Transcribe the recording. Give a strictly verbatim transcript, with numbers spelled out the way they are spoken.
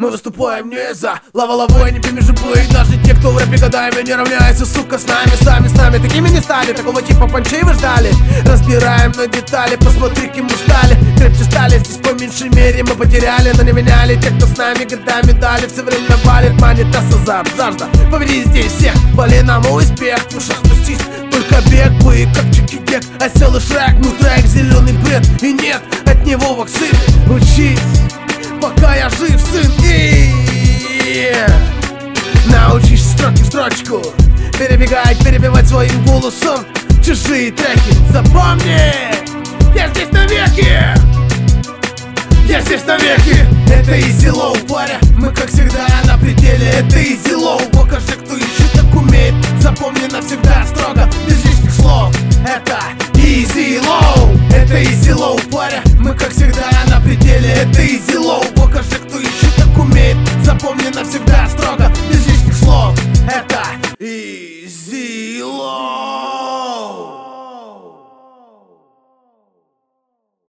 Мы выступаем не из-за лава-лавой, не пойми жопы. И даже те, кто в рэпе годами не равняется, сука, с нами. Сами с нами такими не стали, такого типа панчей вы ждали. Разбираем на детали, посмотри, кем мы стали. Крепче стали, здесь по меньшей мере мы потеряли, но не меняли. Те, кто с нами годами дали, все время валит, манит нас азарт, жажда. Повели здесь всех, вали нам успех. Ну что спустись, только бег бы, как чики-гек. Осел и Шрек, ну трек, зеленый бред. И нет, от него вакцины. Учись, пока я жив, сын. И научись строки в строчку перебегать, перебивать своим голосом чужие треки. Запомни, я здесь навеки, я здесь навеки. Это easy low, паря, мы как всегда на пределе. Это easy low, пока